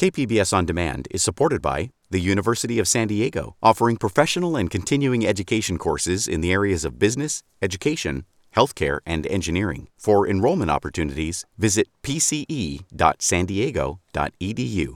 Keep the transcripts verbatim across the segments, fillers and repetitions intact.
K P B S On Demand is supported by the University of San Diego, offering professional and continuing education courses in the areas of business, education, healthcare, and engineering. For enrollment opportunities, visit p c e dot san diego dot e d u.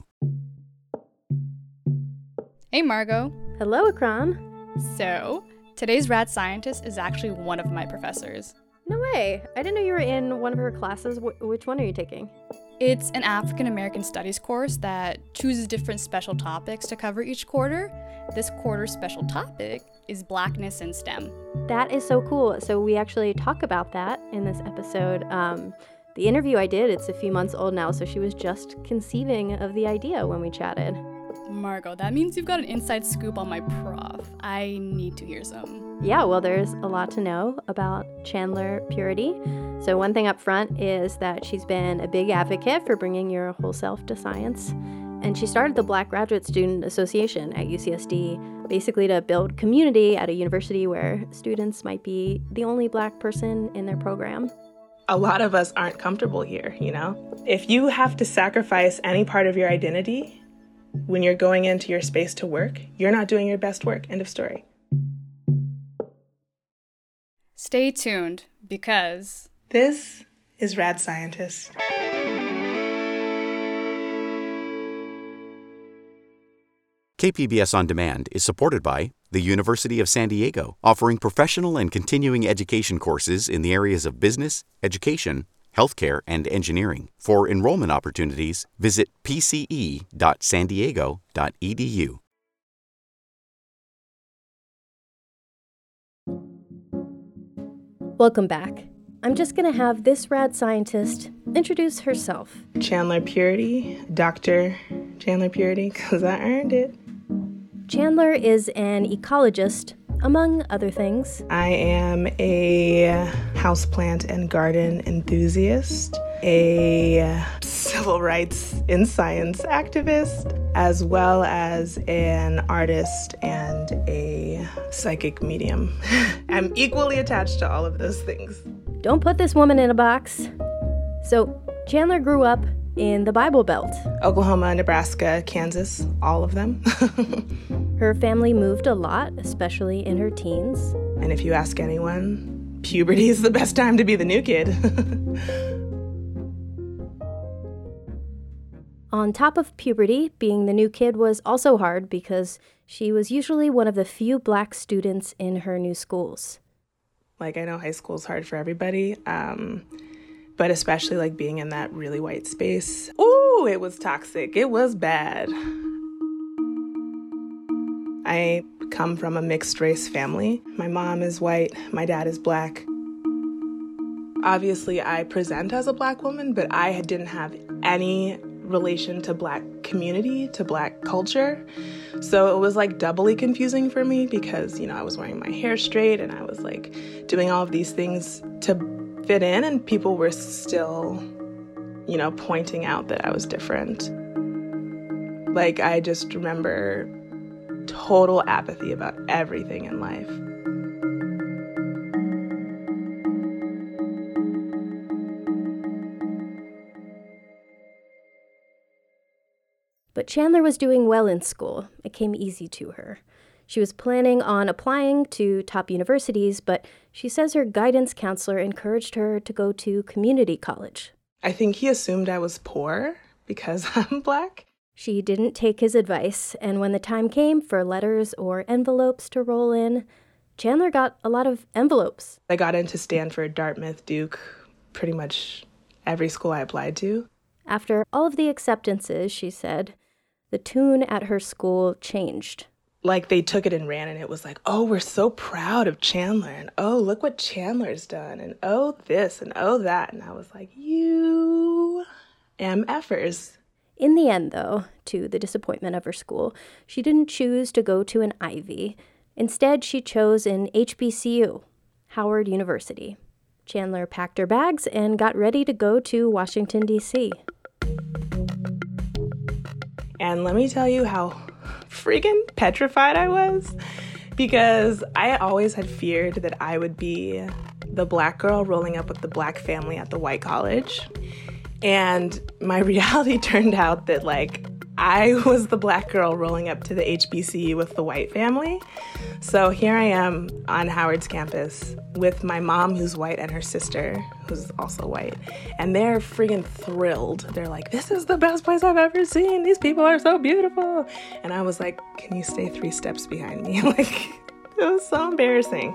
Hey, Margot. Hello, Akram. So, today's rad scientist is actually one of my professors. No way. I didn't know you were in one of her classes. Wh- which one are you taking? It's an African American Studies course that chooses different special topics to cover each quarter. This quarter's special topic is Blackness in STEM. That is so cool. So we actually talk about that in this episode. Um, the interview I did, it's a few months old now, so she was just conceiving of the idea when we chatted. Margot, that means you've got an inside scoop on my prof. I need to hear some. Yeah, well, there's a lot to know about Chandler Purity. So one thing up front is that she's been a big advocate for bringing your whole self to science. And she started the Black Graduate Student Association at U C S D, basically to build community at a university where students might be the only Black person in their program. A lot of us aren't comfortable here, you know? If you have to sacrifice any part of your identity when you're going into your space to work, you're not doing your best work. End of story. Stay tuned, because this is Rad Scientist. K P B S On Demand is supported by the University of San Diego, offering professional and continuing education courses in the areas of business, education, healthcare, and engineering. For enrollment opportunities, visit p c e dot san diego dot e d u. Welcome back. I'm just going to have this rad scientist introduce herself. Chandler Purity, Doctor Chandler Purity, because I earned it. Chandler is an ecologist, among other things. I am a houseplant and garden enthusiast, a civil rights in science activist, as well as an artist and a psychic medium. I'm equally attached to all of those things. Don't put this woman in a box. So, Chandler grew up in the Bible Belt. Oklahoma, Nebraska, Kansas, all of them. Her family moved a lot, especially in her teens. And if you ask anyone, puberty is the best time to be the new kid. On top of puberty, being the new kid was also hard because she was usually one of the few Black students in her new schools. Like, I know high school is hard for everybody, um, but especially, like, being in that really white space. Ooh, it was toxic. It was bad. I come from a mixed race family. My mom is white, my dad is Black. Obviously, I present as a Black woman, but I didn't have any relation to Black community, to Black culture. So it was like doubly confusing for me because, you know, I was wearing my hair straight and I was like doing all of these things to fit in, and people were still, you know, pointing out that I was different. Like, I just remember total apathy about everything in life. But Chandler was doing well in school. It came easy to her. She was planning on applying to top universities, but she says her guidance counselor encouraged her to go to community college. I think he assumed I was poor because I'm Black. She didn't take his advice, and when the time came for letters or envelopes to roll in, Chandler got a lot of envelopes. I got into Stanford, Dartmouth, Duke, pretty much every school I applied to. After all of the acceptances, she said, the tune at her school changed. Like, they took it and ran, and it was like, oh, we're so proud of Chandler, and oh, look what Chandler's done, and oh, this, and oh, that. And I was like, you M Fers. In the end, though, to the disappointment of her school, she didn't choose to go to an Ivy. Instead, she chose an H B C U, Howard University. Chandler packed her bags and got ready to go to Washington, D C And let me tell you how freaking petrified I was, because I always had feared that I would be the Black girl rolling up with the Black family at the white college. And my reality turned out that, like, I was the black girl rolling up to the H B C U with the white family. So here I am on Howard's campus with my mom, who's white, and her sister, who's also white. And they're freaking thrilled. They're like, this is the best place I've ever seen. These people are so beautiful. And I was like, can you stay three steps behind me? Like, it was so embarrassing.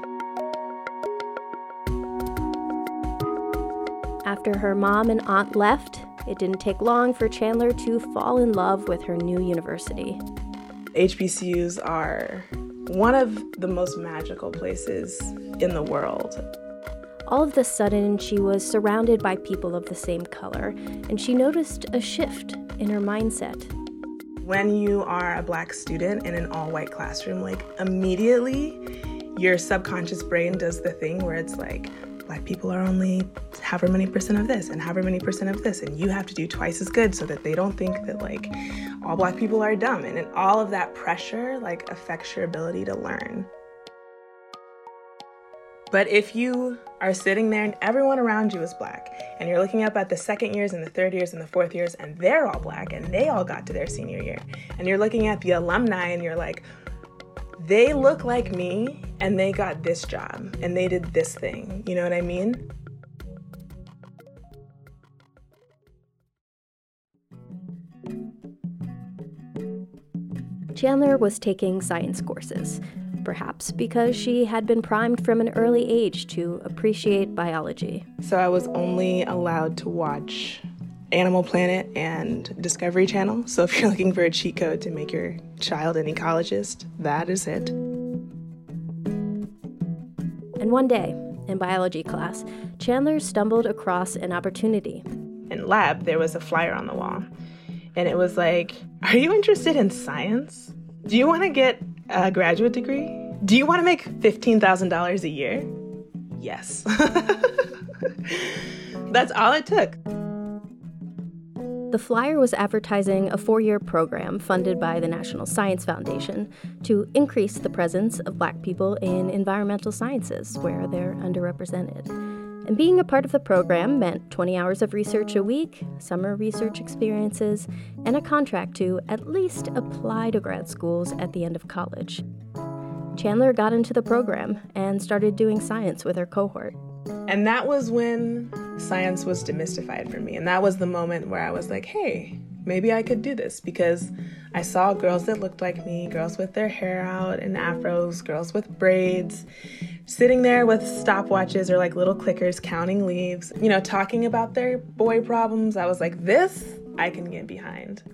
After her mom and aunt left, it didn't take long for Chandler to fall in love with her new university. H B C Us are one of the most magical places in the world. All of a sudden, she was surrounded by people of the same color, and she noticed a shift in her mindset. When you are a black student in an all-white classroom, like immediately your subconscious brain does the thing where it's like, black people are only however many percent of this and however many percent of this, and you have to do twice as good so that they don't think that like all black people are dumb. And, and all of that pressure like affects your ability to learn. But if you are sitting there and everyone around you is black, and you're looking up at the second years and the third years and the fourth years, and they're all black and they all got to their senior year, and you're looking at the alumni and you're like, they look like me and they got this job and they did this thing. You know what I mean? Chandler was taking science courses, perhaps because she had been primed from an early age to appreciate biology. So I was only allowed to watch Animal Planet and Discovery Channel. So if you're looking for a cheat code to make your child an ecologist, that is it. And one day, in biology class, Chandler stumbled across an opportunity. In lab, there was a flyer on the wall. And it was like, are you interested in science? Do you want to get a graduate degree? Do you want to make fifteen thousand dollars a year? Yes. That's all it took. The flyer was advertising a four-year program funded by the National Science Foundation to increase the presence of black people in environmental sciences where they're underrepresented. And being a part of the program meant twenty hours of research a week, summer research experiences, and a contract to at least apply to grad schools at the end of college. Chandler got into the program and started doing science with her cohort. And that was when science was demystified for me. And that was the moment where I was like, hey, maybe I could do this, because I saw girls that looked like me, girls with their hair out in afros, girls with braids, sitting there with stopwatches or like little clickers counting leaves, you know, talking about their boy problems. I was like, this I can get behind.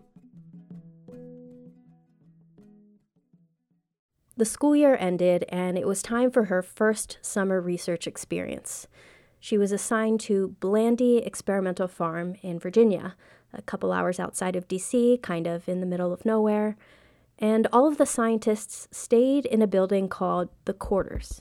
The school year ended, and it was time for her first summer research experience. She was assigned to Blandy Experimental Farm in Virginia, a couple hours outside of D C, kind of in the middle of nowhere. And all of the scientists stayed in a building called the Quarters.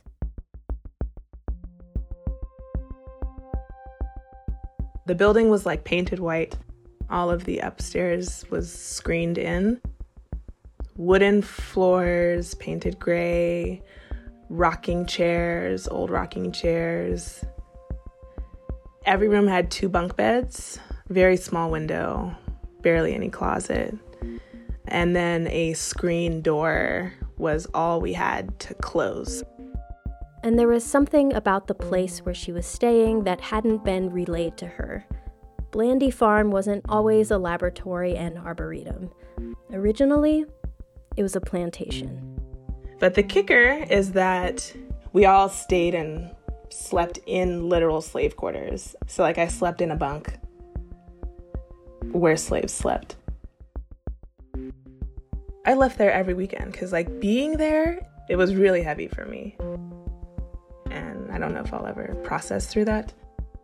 The building was like painted white. All of the upstairs was screened in. Wooden floors, painted gray, rocking chairs, old rocking chairs. Every room had two bunk beds, very small window, barely any closet. And then a screen door was all we had to close. And there was something about the place where she was staying that hadn't been relayed to her. Blandy Farm wasn't always a laboratory and arboretum. Originally, it was a plantation. But the kicker is that we all stayed and slept in literal slave quarters. So like I slept in a bunk where slaves slept. I left there every weekend because like being there, it was really heavy for me. And I don't know if I'll ever process through that.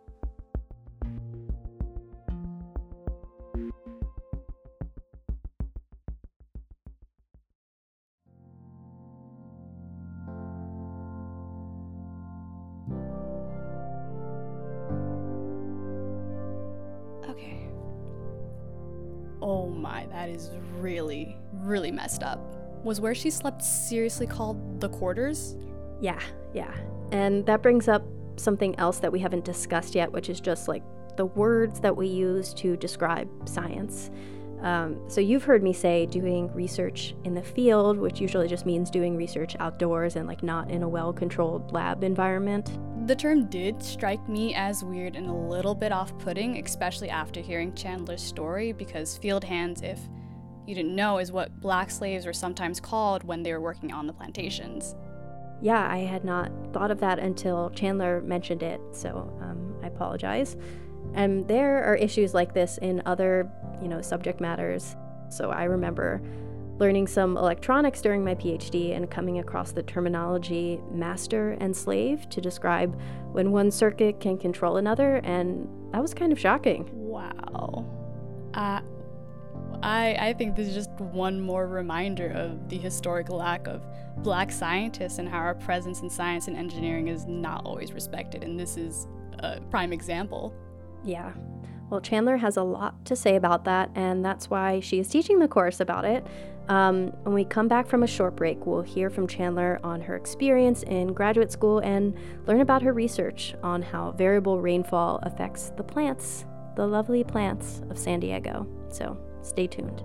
Okay. Oh my, that is really, really messed up. Was where she slept seriously called the Quarters? Yeah, yeah. And that brings up something else that we haven't discussed yet, which is just like the words that we use to describe science. Um, so you've heard me say doing research in the field, which usually just means doing research outdoors and like not in a well-controlled lab environment. The term did strike me as weird and a little bit off-putting, especially after hearing Chandler's story, because field hands, if you didn't know, is what black slaves were sometimes called when they were working on the plantations. Yeah, I had not thought of that until Chandler mentioned it, so um, I apologize. And there are issues like this in other, you know, subject matters. So I remember learning some electronics during my PhD and coming across the terminology master and slave to describe when one circuit can control another, and that was kind of shocking. Wow. Uh, I, I think this is just one more reminder of the historical lack of black scientists and how our presence in science and engineering is not always respected, and this is a prime example. Yeah. Well, Chandler has a lot to say about that, and that's why she is teaching the course about it. Um, when we come back from a short break, we'll hear from Chandler on her experience in graduate school and learn about her research on how variable rainfall affects the plants, the lovely plants of San Diego. So stay tuned.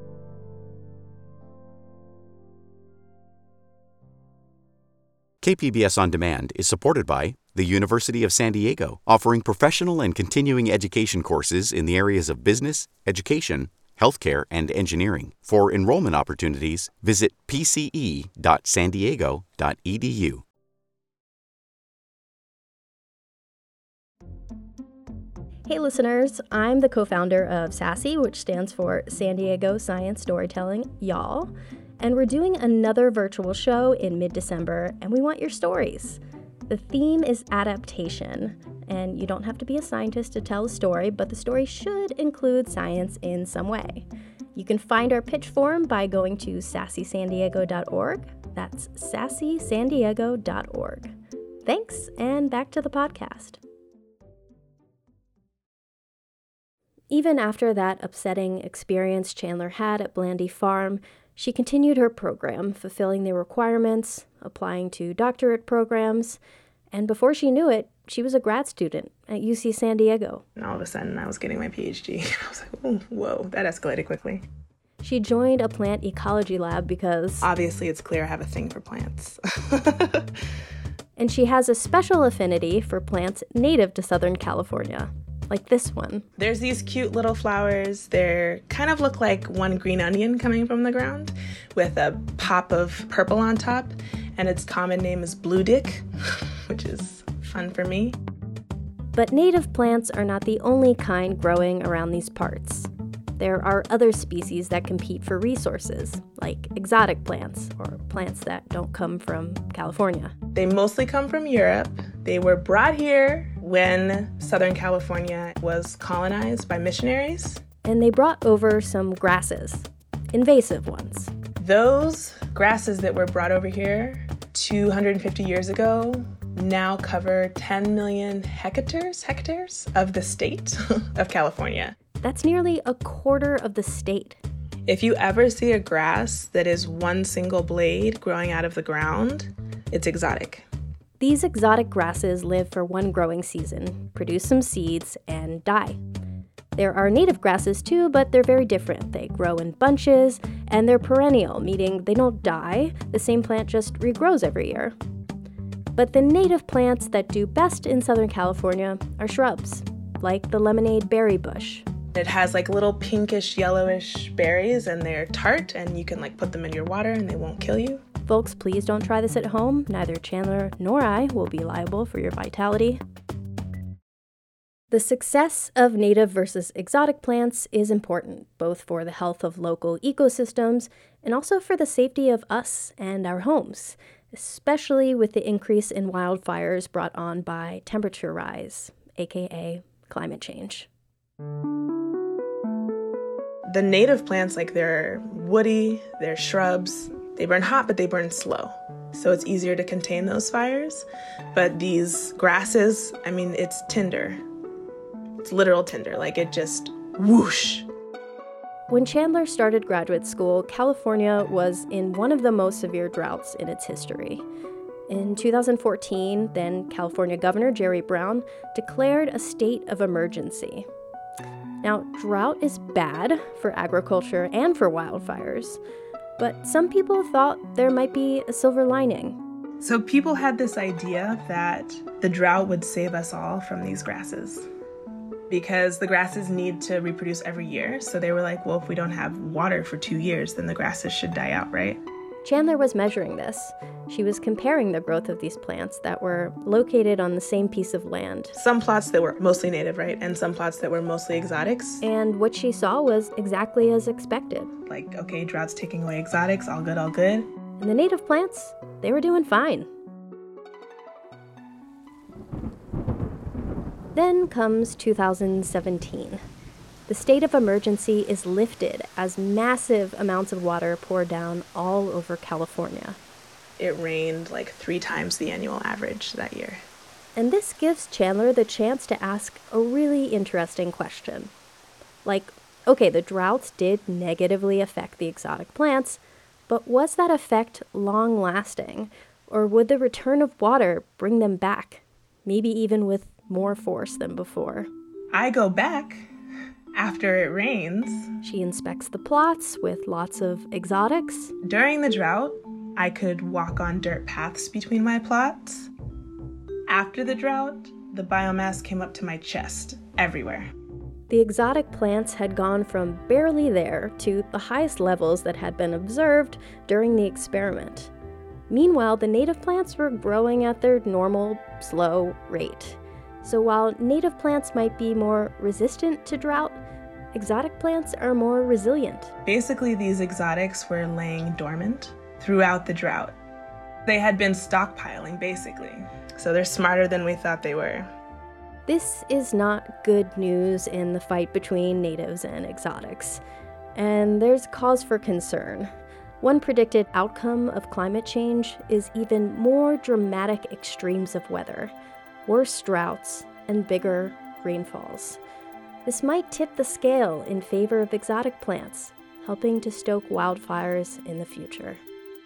K P B S On Demand is supported by the University of San Diego, offering professional and continuing education courses in the areas of business, education, healthcare, and engineering. For enrollment opportunities, visit p c e dot san diego dot e d u. Hey listeners, I'm the co-founder of SASSY, which stands for San Diego Science Storytelling, y'all. And we're doing another virtual show in mid-December, and we want your stories. The theme is adaptation, and you don't have to be a scientist to tell a story, but the story should include science in some way. You can find our pitch form by going to sassy san diego dot org. That's sassy san diego dot org. Thanks, and back to the podcast. Even after that upsetting experience Chandler had at Blandy Farm, she continued her program, fulfilling the requirements, applying to doctorate programs, and before she knew it, she was a grad student at U C San Diego. And all of a sudden, I was getting my PhD. I was like, oh, whoa, that escalated quickly. She joined a plant ecology lab because... obviously, it's clear I have a thing for plants. And she has a special affinity for plants native to Southern California, like this one. There's these cute little flowers. They kind of look like one green onion coming from the ground with a pop of purple on top. And its common name is blue dick, which is fun for me. But native plants are not the only kind growing around these parts. There are other species that compete for resources, like exotic plants, or plants that don't come from California. They mostly come from Europe. They were brought here when Southern California was colonized by missionaries. And they brought over some grasses, invasive ones. Those grasses that were brought over here two hundred fifty years ago now cover ten million hectares, hectares of the state of California. That's nearly a quarter of the state. If you ever see a grass that is one single blade growing out of the ground, it's exotic. These exotic grasses live for one growing season, produce some seeds, and die. There are native grasses too, but they're very different. They grow in bunches, and they're perennial, meaning they don't die. The same plant just regrows every year. But the native plants that do best in Southern California are shrubs, like the lemonade berry bush. It has like little pinkish, yellowish berries, and they're tart, and you can like put them in your water and they won't kill you. Folks, please don't try this at home. Neither Chandler nor I will be liable for your vitality. The success of native versus exotic plants is important, both for the health of local ecosystems and also for the safety of us and our homes, especially with the increase in wildfires brought on by temperature rise, aka climate change. The native plants, like they're woody, they're shrubs, they burn hot, but they burn slow. So it's easier to contain those fires. But these grasses, I mean, it's tinder. It's literal tinder, like it just whoosh. When Chandler started graduate school, California was in one of the most severe droughts in its history. In two thousand fourteen, then California Governor Jerry Brown declared a state of emergency. Now, drought is bad for agriculture and for wildfires, but some people thought there might be a silver lining. So people had this idea that the drought would save us all from these grasses, because the grasses need to reproduce every year. So they were like, well, if we don't have water for two years, then the grasses should die out, right? Chandler was measuring this. She was comparing the growth of these plants that were located on the same piece of land. Some plots that were mostly native, right? And some plots that were mostly exotics. And what she saw was exactly as expected. Like, okay, drought's taking away exotics, all good, all good. And the native plants, they were doing fine. Then comes two thousand seventeen. The state of emergency is lifted as massive amounts of water pour down all over California. It rained like three times the annual average that year. And this gives Chandler the chance to ask a really interesting question. Like, okay, the droughts did negatively affect the exotic plants, but was that effect long-lasting? Or would the return of water bring them back, maybe even with more force than before? I go back after it rains. She inspects the plots with lots of exotics. During the drought, I could walk on dirt paths between my plots. After the drought, the biomass came up to my chest everywhere. The exotic plants had gone from barely there to the highest levels that had been observed during the experiment. Meanwhile, the native plants were growing at their normal, slow rate. So while native plants might be more resistant to drought, exotic plants are more resilient. Basically, these exotics were laying dormant throughout the drought. They had been stockpiling, basically. So they're smarter than we thought they were. This is not good news in the fight between natives and exotics, and there's cause for concern. One predicted outcome of climate change is even more dramatic extremes of weather, worse droughts, and bigger rainfalls. This might tip the scale in favor of exotic plants, helping to stoke wildfires in the future.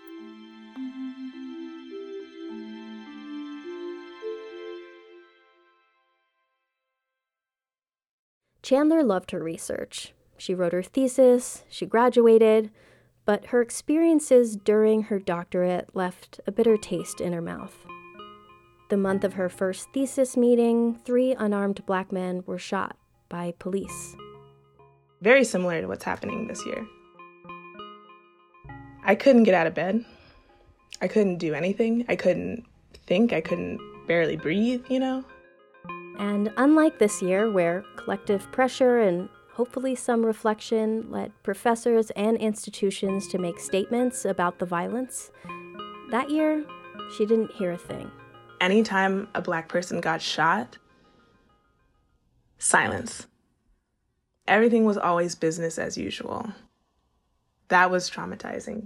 Chandler loved her research. She wrote her thesis, she graduated, but her experiences during her doctorate left a bitter taste in her mouth. The month of her first thesis meeting, three unarmed black men were shot by police. Very similar to what's happening this year. I couldn't get out of bed. I couldn't do anything. I couldn't think. I couldn't barely breathe, you know? And unlike this year, where collective pressure and hopefully some reflection led professors and institutions to make statements about the violence, that year, she didn't hear a thing. Anytime a black person got shot, silence. Everything was always business as usual. That was traumatizing.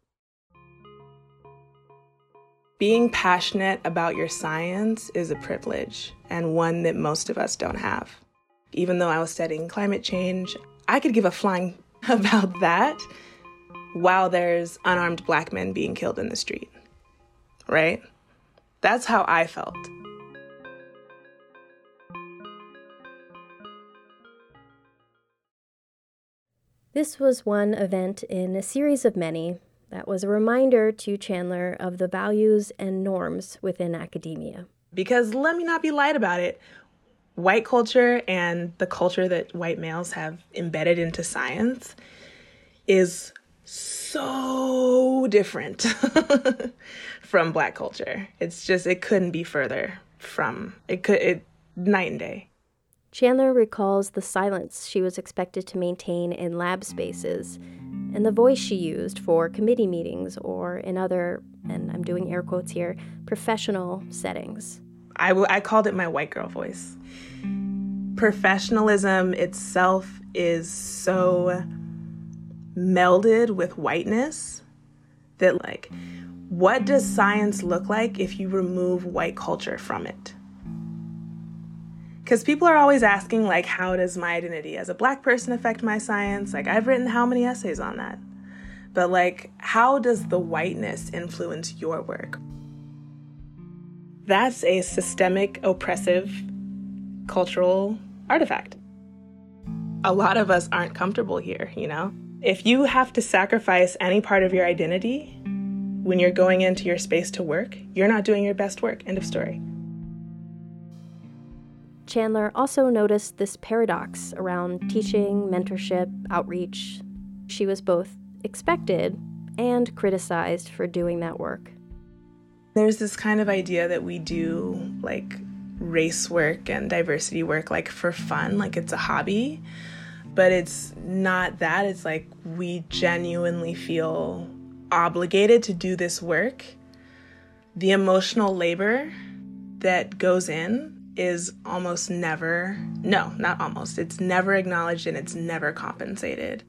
Being passionate about your science is a privilege, and one that most of us don't have. Even though I was studying climate change, I could give a flying about that while there's unarmed black men being killed in the street, right? That's how I felt. This was one event in a series of many that was a reminder to Chandler of the values and norms within academia. Because let me not be light about it, white culture and the culture that white males have embedded into science is so different from black culture. It's just, it couldn't be further from, it could, it, night and day. Chandler recalls the silence she was expected to maintain in lab spaces and the voice she used for committee meetings or in other, and I'm doing air quotes here, professional settings. I, w- I called it my white girl voice. Professionalism itself is so melded with whiteness that, like, what does science look like if you remove white culture from it? Because people are always asking, like, how does my identity as a black person affect my science? Like, I've written how many essays on that? But, like, how does the whiteness influence your work? That's a systemic, oppressive, cultural artifact. a lot of us aren't comfortable here, you know? If you have to sacrifice any part of your identity when you're going into your space to work, you're not doing your best work. End of story. Chandler also noticed this paradox around teaching, mentorship, outreach. She was both expected and criticized for doing that work. There's this kind of idea that we do like race work and diversity work like for fun, like it's a hobby, but it's not that. It's like we genuinely feel obligated to do this work. The emotional labor that goes in is almost never, no, not almost, it's never acknowledged and it's never compensated.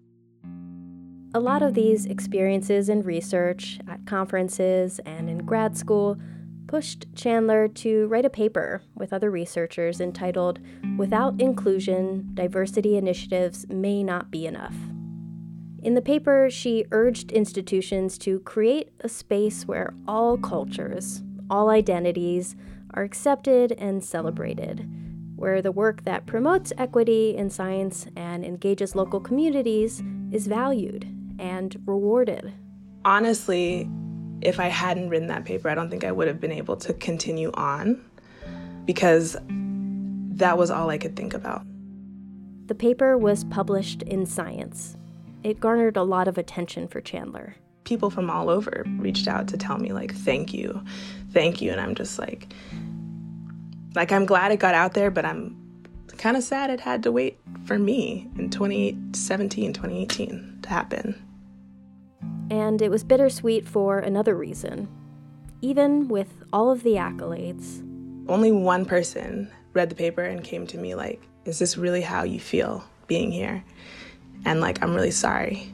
A lot of these experiences in research, at conferences, and in grad school pushed Chandler to write a paper with other researchers entitled, "Without Inclusion, Diversity Initiatives May Not Be Enough." In the paper, she urged institutions to create a space where all cultures, all identities, are accepted and celebrated, where the work that promotes equity in science and engages local communities is valued and rewarded. Honestly, if I hadn't written that paper, I don't think I would have been able to continue on because that was all I could think about. The paper was published in Science. It garnered a lot of attention for Chandler. People from all over reached out to tell me, like, thank you, thank you. And I'm just like, like, I'm glad it got out there, but I'm kind of sad it had to wait for me in twenty seventeen, twenty eighteen to happen. And it was bittersweet for another reason. Even with all of the accolades, only one person read the paper and came to me like, is this really how you feel being here? And like, I'm really sorry.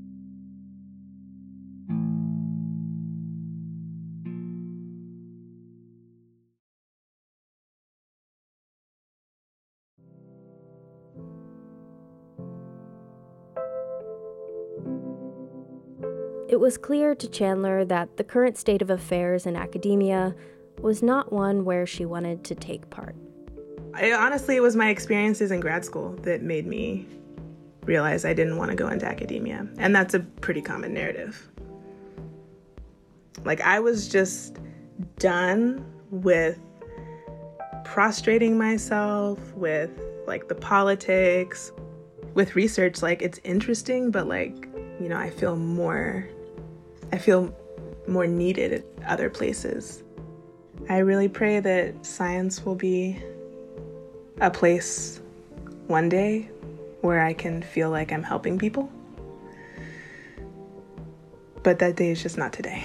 It was clear to Chandler that the current state of affairs in academia was not one where she wanted to take part. I, honestly, it was my experiences in grad school that made me realize I didn't want to go into academia. And that's a pretty common narrative. Like, I was just done with prostrating myself, with like the politics, with research. Like, it's interesting, but like, you know, I feel more, I feel more needed at other places. I really pray that science will be a place one day where I can feel like I'm helping people. But that day is just not today.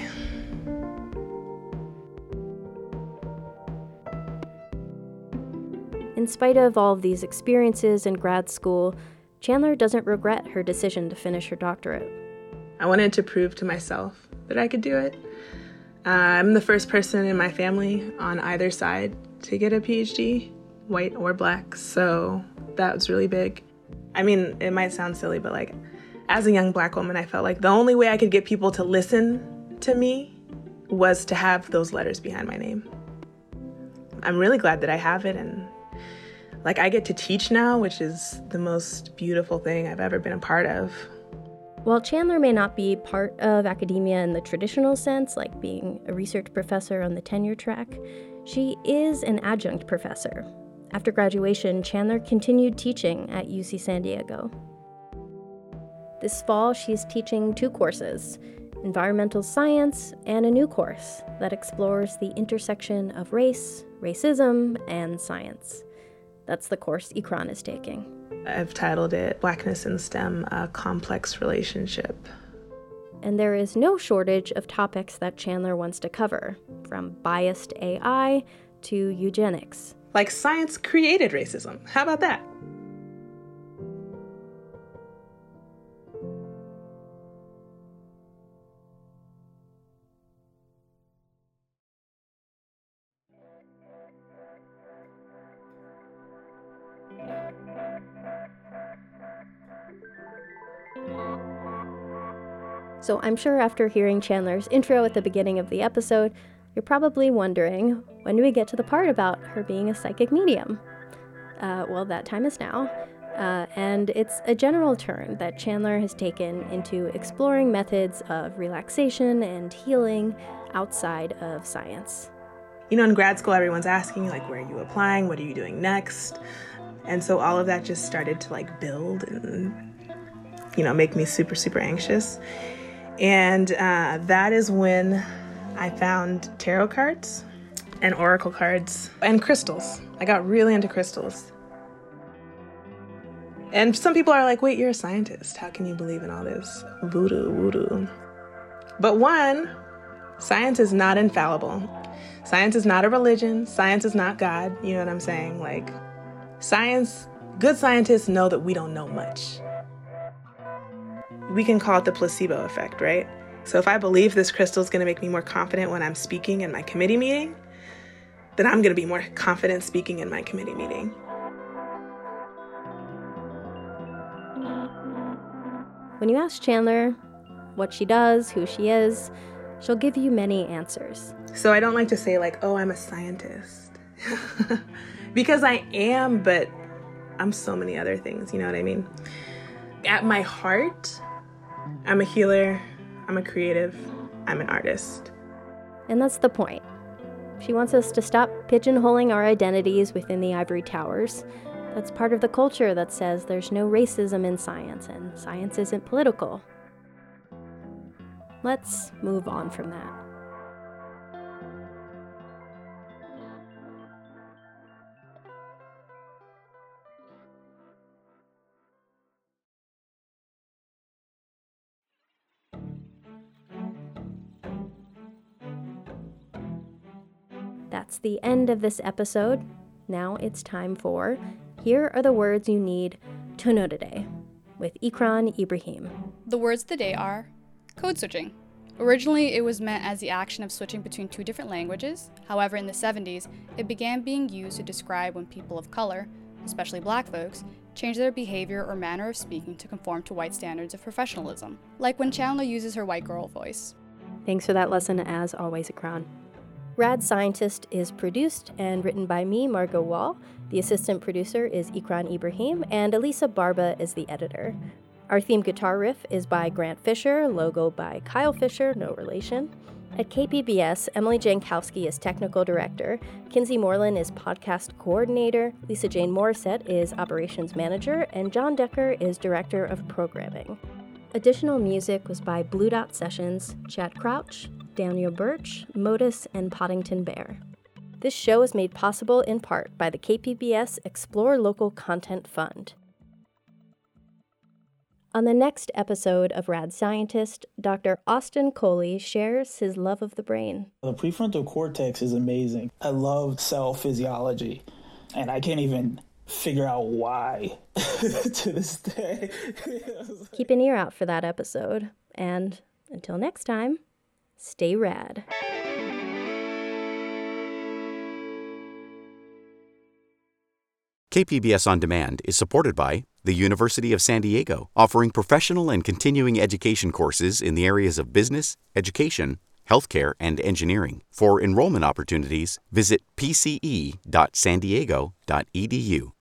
In spite of all of these experiences in grad school, Chandler doesn't regret her decision to finish her doctorate. I wanted to prove to myself that I could do it. Uh, I'm the first person in my family on either side to get a P H D, white or black, so that was really big. I mean, it might sound silly, but like, as a young black woman, I felt like the only way I could get people to listen to me was to have those letters behind my name. I'm really glad that I have it, and like, I get to teach now, which is the most beautiful thing I've ever been a part of. While Chandler may not be part of academia in the traditional sense, like being a research professor on the tenure track, she is an adjunct professor. After graduation, Chandler continued teaching at U C San Diego. This fall, she's teaching two courses, environmental science and a new course that explores the intersection of race, racism, and science. That's the course Ikran is taking. I've titled it Blackness in STEM, A Complex Relationship. And there is no shortage of topics that Chandler wants to cover, from biased A I to eugenics. Like, science created racism. How about that? So I'm sure after hearing Chandler's intro at the beginning of the episode, you're probably wondering, when do we get to the part about her being a psychic medium? Uh, well, that time is now. Uh, and it's a general turn that Chandler has taken into exploring methods of relaxation and healing outside of science. You know, in grad school, everyone's asking, like, where are you applying? What are you doing next? And so all of that just started to, like, build and, you know, make me super, super anxious. And uh, that is when I found tarot cards and oracle cards and crystals. I got really into crystals. And some people are like, wait, you're a scientist. How can you believe in all this voodoo, voodoo? But one, science is not infallible. Science is not a religion. Science is not God. You know what I'm saying? Like, science, good scientists know that we don't know much. We can call it the placebo effect, right? So if I believe this crystal is going to make me more confident when I'm speaking in my committee meeting, then I'm going to be more confident speaking in my committee meeting. When you ask Chandler what she does, who she is, she'll give you many answers. So I don't like to say like, oh, I'm a scientist. Because I am, but I'm so many other things, you know what I mean? At my heart, I'm a healer, I'm a creative, I'm an artist. And that's the point. She wants us to stop pigeonholing our identities within the ivory towers. That's part of the culture that says there's no racism in science and science isn't political. Let's move on from that. That's the end of this episode. Now it's time for Here Are the Words You Need to Know Today with Ikran Ibrahim. The words of the day are code switching. Originally, it was meant as the action of switching between two different languages. However, in the seventies, it began being used to describe when people of color, especially black folks, change their behavior or manner of speaking to conform to white standards of professionalism, like when Chandler uses her white girl voice. Thanks for that lesson, as always, Ikran. Rad Scientist is produced and written by me, Margot Wall. The assistant producer is Ikran Ibrahim, and Elisa Barba is the editor. Our theme guitar riff is by Grant Fisher, logo by Kyle Fisher, no relation. At K P B S, Emily Jankowski is technical director, Kinsey Moreland is podcast coordinator, Lisa Jane Morissette is operations manager, and John Decker is director of programming. Additional music was by Blue Dot Sessions, Chad Crouch, Daniel Birch, Modus, and Poddington Bear. This show is made possible in part by the K P B S Explore Local Content Fund. On the next episode of Rad Scientist, Doctor Austin Coley shares his love of the brain. The prefrontal cortex is amazing. I love cell physiology, and I can't even figure out why to this day. Keep an ear out for that episode, and until next time, stay rad. K P B S On Demand is supported by the University of San Diego, offering professional and continuing education courses in the areas of business, education, healthcare, and engineering. For enrollment opportunities, visit p c e dot san diego dot e d u.